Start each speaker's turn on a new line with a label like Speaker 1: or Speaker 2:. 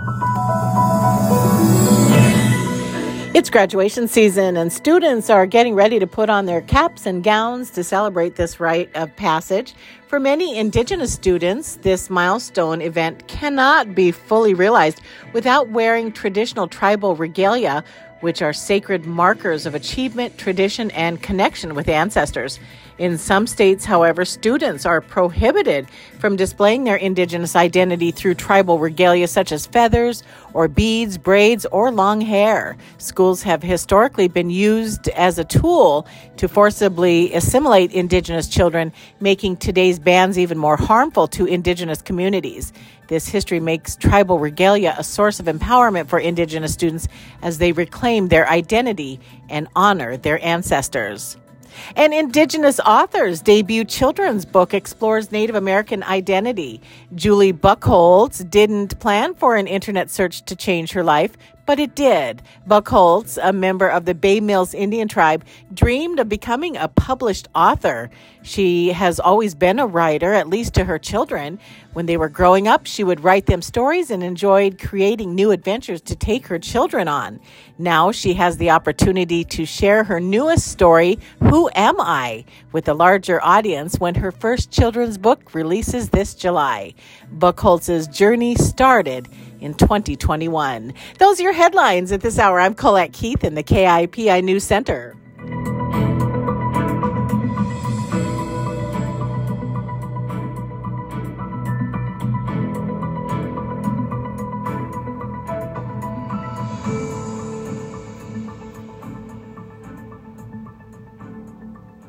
Speaker 1: It's graduation season, and students are getting ready to put on their caps and gowns to celebrate this rite of passage. For many Indigenous students, this milestone event cannot be fully realized without wearing traditional tribal regalia, which are sacred markers of achievement, tradition, and connection with ancestors. In some states, however, students are prohibited from displaying their Indigenous identity through tribal regalia such as feathers or beads, braids, or long hair. Schools have historically been used as a tool to forcibly assimilate Indigenous children, making today's bans even more harmful to Indigenous communities. This history makes tribal regalia a source of empowerment for Indigenous students as they reclaim their identity and honor their ancestors. An Indigenous author's debut children's book explores Native American identity. Julie Buchholz didn't plan for an internet search to change her life, but it did. Buchholz, a member of the Bay Mills Indian tribe, dreamed of becoming a published author. She has always been a writer, at least to her children. When they were growing up, she would write them stories and enjoyed creating new adventures to take her children on. Now she has the opportunity to share her newest story, Who Am I?, with a larger audience when her first children's book releases this July. Buchholz's journey started in 2021. Those are your headlines at this hour. I'm Colette Keith in the KIPI News Center.